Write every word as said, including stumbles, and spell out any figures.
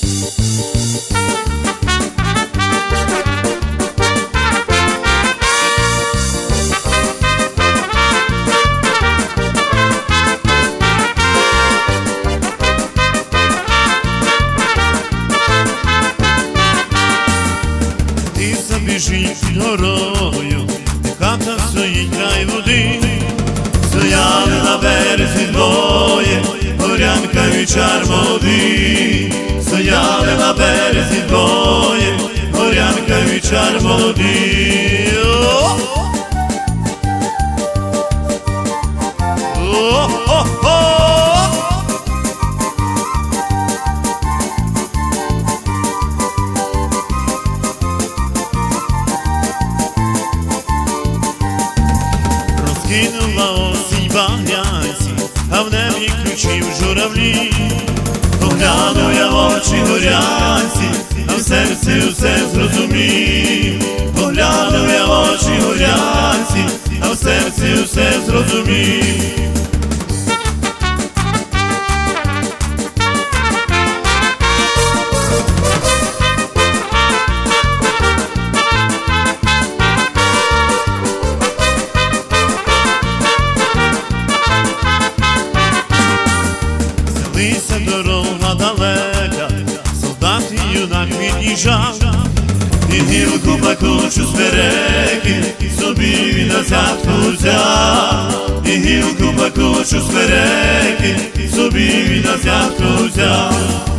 Біжить горою, хата стоїть край води, стояли на березі двоє, горянка й вівчар молодий, стояли на березі двоє, горянка й вівчар молодий. О-о-о-о! Кинула осінь багнянці, а в небі ключів журавлі. Поглянув я в очі горянці, а в серці усе зрозумів. Поглянув я в очі горянці, а в серці усе зрозумів. Лися дорога далека, солдат і юнак від'їжджав, і гілку плакучу з смереки собі він на взятку взяв, і гілку плакучу з смереки собі він на взятку взяв.